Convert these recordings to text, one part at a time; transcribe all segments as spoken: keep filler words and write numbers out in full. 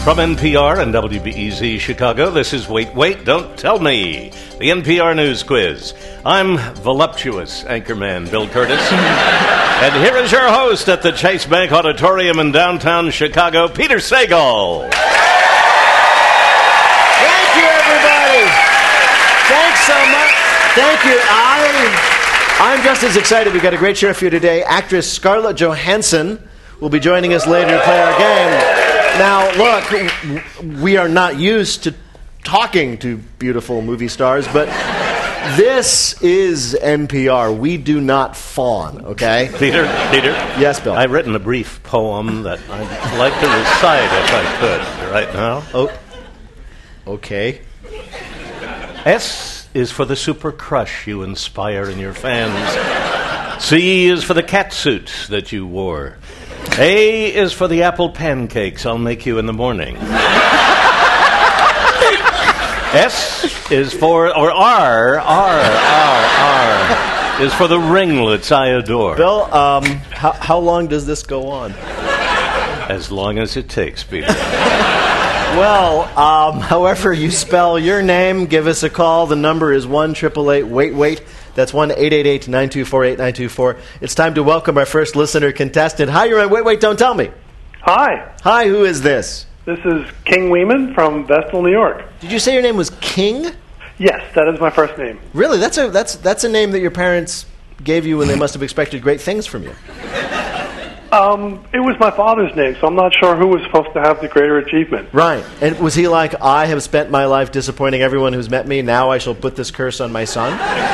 From N P R and W B E Z Chicago, this is Wait, Wait, Don't Tell Me, the N P R News Quiz. I'm voluptuous anchorman Bill Curtis. And here is your host at the Chase Bank Auditorium in downtown Chicago, Peter Sagal. Thank you, everybody. Thanks so much. Thank you. I, I'm just as excited. We've got a great show for you today. Actress Scarlett Johansson will be joining us later to play our game. Now, look, we are not used to talking to beautiful movie stars, but this is N P R. We do not fawn, okay? Peter, Peter. Yes, Bill. I've written a brief poem that I'd like to recite if I could right now. Oh, okay. S is for the super crush you inspire in your fans. C is for the catsuit that you wore. A is for the apple pancakes I'll make you in the morning. S is for, or R, R, R, R, is for the ringlets I adore. Bill, um, how, how long does this go on? As long as it takes, Peter. Well, um, however you spell your name, give us a call. The number is one eight eight eight wait wait. That's one eight eight eight nine two four eight nine two four. It's time to welcome our first listener contestant. Hi, you're on Wait, Wait, Don't Tell Me. Hi. Hi, who is this? This is King Weeman from Vestal, New York. Did you say your name was King? Yes, that is my first name. Really? That's a that's that's a name that your parents gave you when they must have expected great things from you. Um, it was my father's name, so I'm not sure who was supposed to have the greater achievement. Right. And was he like, I have spent my life disappointing everyone who's met me, now I shall put this curse on my son?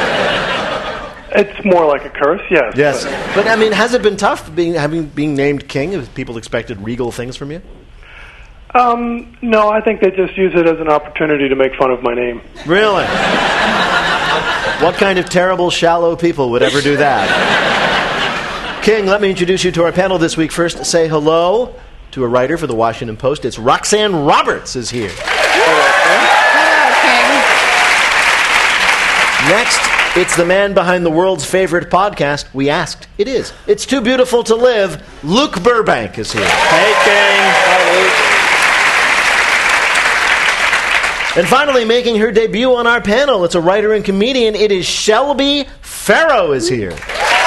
It's more like a curse, yes. Yes. But, but I mean, has it been tough being having being named king? Have people expected regal things from you? um, no, I think they just use it as an opportunity to make fun of my name. Really? What kind of terrible, shallow people would ever do that? King, let me introduce you to our panel this week. First, say hello to a writer for the Washington Post. It's Roxanne Roberts is here. Hello, King. Next, it's the man behind the world's favorite podcast. We asked. It is. It's Too Beautiful to Live. Luke Burbank is here. Hey, King. Hi, Luke. And finally, making her debut on our panel, it's a writer and comedian. It is Shelby Farrow is here.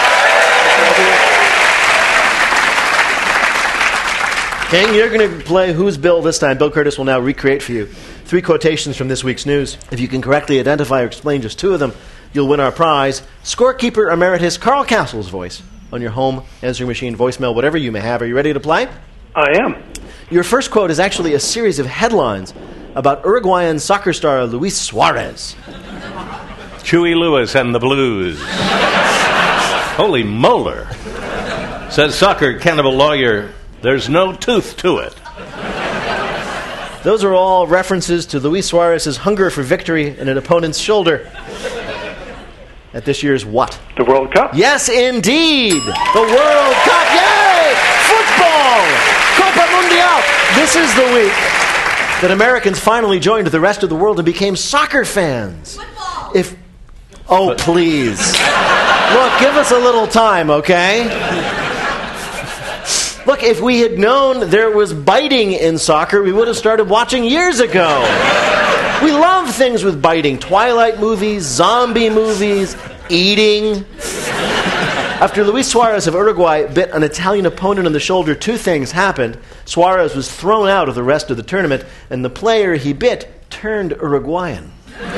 King, you're going to play Who's Bill this time. Bill Curtis will now recreate for you three quotations from this week's news. If you can correctly identify or explain just two of them, you'll win our prize. Scorekeeper Emeritus Carl Castle's voice on your home answering machine, voicemail, whatever you may have. Are you ready to play? I am. Your first quote is actually a series of headlines about Uruguayan soccer star Luis Suarez. Huey Lewis and the Blues. Holy molar. Says soccer cannibal lawyer, there's no tooth to it. Those are all references to Luis Suarez's hunger for victory in an opponent's shoulder at this year's what? The World Cup? Yes, indeed! The World Cup! Yay! Football! Copa Mundial! This is the week that Americans finally joined the rest of the world and became soccer fans. Football! If, oh, please. Look, give us a little time, okay? Look, if we had known there was biting in soccer, we would have started watching years ago. We love things with biting. Twilight movies, zombie movies, eating. After Luis Suarez of Uruguay bit an Italian opponent on the shoulder, two things happened. Suarez was thrown out of the rest of the tournament, and the player he bit turned Uruguayan.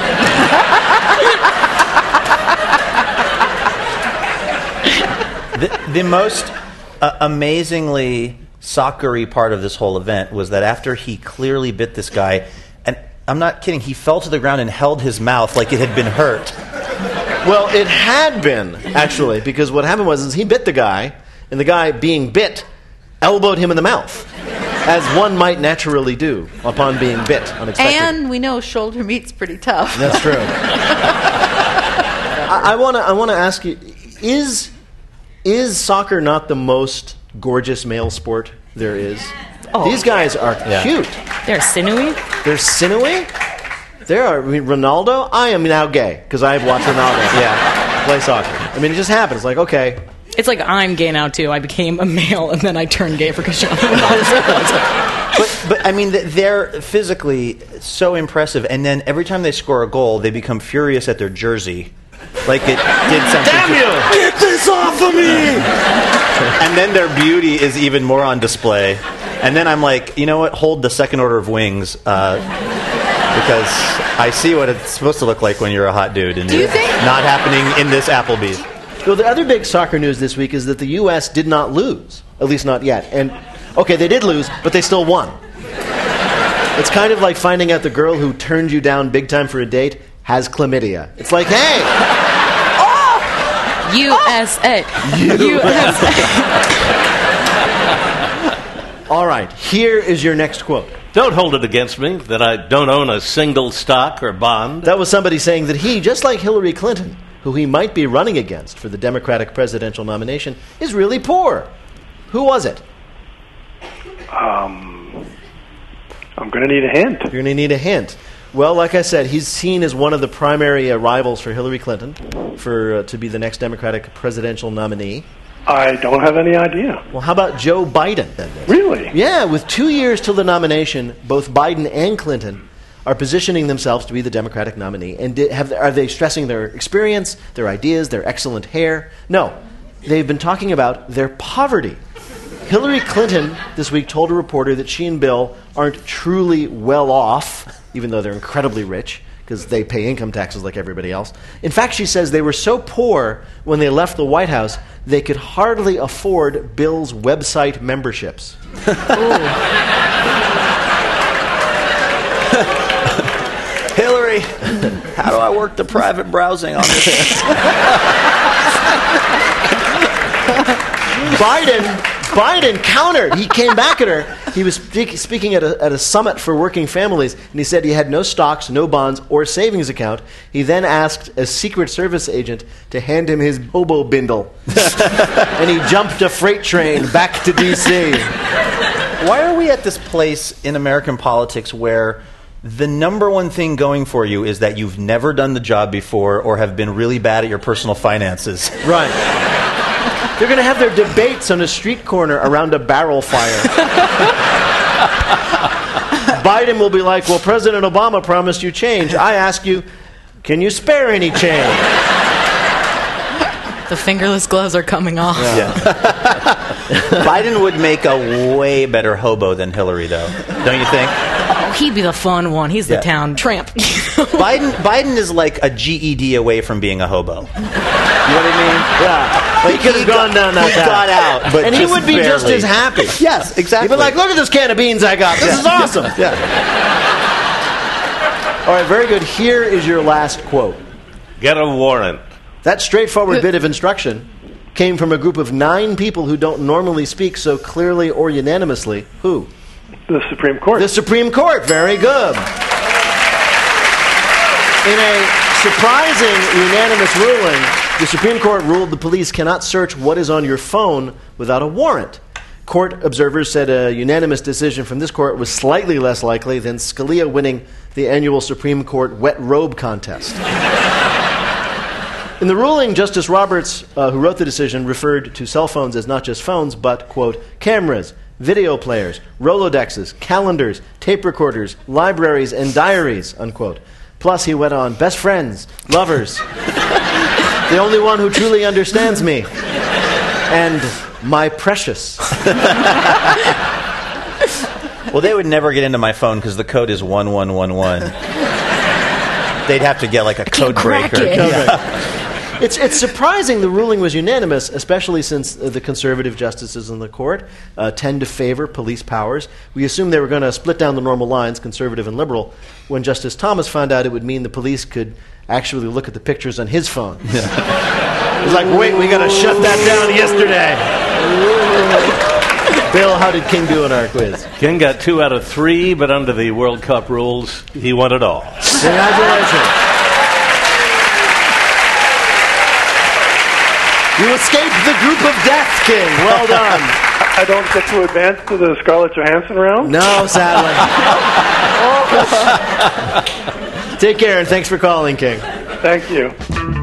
the, the most uh, amazingly soccer-y part of this whole event was that after he clearly bit this guy, and I'm not kidding, he fell to the ground and held his mouth like it had been hurt. Well, it had been, actually, because what happened was is he bit the guy, and the guy, being bit, elbowed him in the mouth, as one might naturally do upon being bit unexpectedly. And we know shoulder meat's pretty tough. That's true. I want to I want to ask you, is is soccer not the most gorgeous male sport there is? Oh, These guys are yeah. cute. They're sinewy. They're sinewy. They are. I mean, Ronaldo. I am now gay because I've watched Ronaldo yeah, play soccer. I mean, it just happens. It's like, okay. It's like I'm gay now too. I became a male and then I turned gay for Cristiano Ronaldo. but, but I mean, they're physically so impressive, and then every time they score a goal, they become furious at their jersey, like it did something. Damn you! Get this off of me! And then their beauty is even more on display. And then I'm like, you know what? Hold the second order of wings, uh, because I see what it's supposed to look like when you're a hot dude, and it's not happening in this Applebee's. Well, the other big soccer news this week is that the U S did not lose, at least not yet. And okay, they did lose, but they still won. It's kind of like finding out the girl who turned you down big time for a date has chlamydia. It's like, hey, U S A. U S A. All right, here is your next quote. Don't hold it against me that I don't own a single stock or bond. That was somebody saying that he, just like Hillary Clinton, who he might be running against for the Democratic presidential nomination, is really poor. Who was it? Um, I'm going to need a hint. You're going to need a hint. Well, like I said, he's seen as one of the primary uh, rivals for Hillary Clinton for uh, to be the next Democratic presidential nominee. I don't have any idea. Well, how about Joe Biden? Then? Really? Yeah, with two years till the nomination, both Biden and Clinton are positioning themselves to be the Democratic nominee. And di- have, are they stressing their experience, their ideas, their excellent hair? No. They've been talking about their poverty. Hillary Clinton this week told a reporter that she and Bill aren't truly well off, even though they're incredibly rich, because they pay income taxes like everybody else. In fact, she says they were so poor when they left the White House, they could hardly afford Bill's website memberships. Hillary, how do I work the private browsing on this? Biden, Biden countered. He came back at her. He was speak, speaking at a, at a summit for working families, and he said he had no stocks, no bonds, or savings account. He then asked a Secret Service agent to hand him his Bobo bindle. And he jumped a freight train back to D C Why are we at this place in American politics where the number one thing going for you is that you've never done the job before or have been really bad at your personal finances? Right. They're going to have their debates on a street corner around a barrel fire. Biden will be like, well, President Obama promised you change. I ask you, can you spare any change? The fingerless gloves are coming off. Yeah. Biden would make a way better hobo than Hillary, though. Don't you think? Oh, he'd be the fun one. He's the Yeah. town tramp. Biden Biden is like a G E D away from being a hobo. You know what I mean? Yeah. Like he could have gone down that He path. got out, but and he just would be just barely. as happy. Yes, exactly. He'd be like, look at this can of beans I got. This is awesome. Yeah. All right, very good. Here is your last quote. Get a warrant. That straightforward bit of instruction came from a group of nine people who don't normally speak so clearly or unanimously. Who? The Supreme Court. The Supreme Court. Very good. In a surprising unanimous ruling, the Supreme Court ruled the police cannot search what is on your phone without a warrant. Court observers said a unanimous decision from this court was slightly less likely than Scalia winning the annual Supreme Court wet robe contest. In the ruling, Justice Roberts, uh, who wrote the decision, referred to cell phones as not just phones, but, quote, cameras, video players, Rolodexes, calendars, tape recorders, libraries, and diaries, unquote. Plus, he went on, best friends, lovers, the only one who truly understands me, and my precious. Well, they would never get into my phone because the code is one one one one. They'd have to get like a code crack breaker. it. Yeah. It's it's surprising the ruling was unanimous, especially since uh, the conservative justices in the court uh, tend to favor police powers. We assumed they were going to split down the normal lines, conservative and liberal, when Justice Thomas found out it would mean the police could actually look at the pictures on his phone. Yeah. He's like, wait, we got to shut that down yesterday. Bill, how did King do in our quiz? King got two out of three, but under the World Cup rules, he won it all. Congratulations. You escaped the group of death, King. Well done. I don't get to advance to the Scarlett Johansson round? No, sadly. Take care, and thanks for calling, King. Thank you.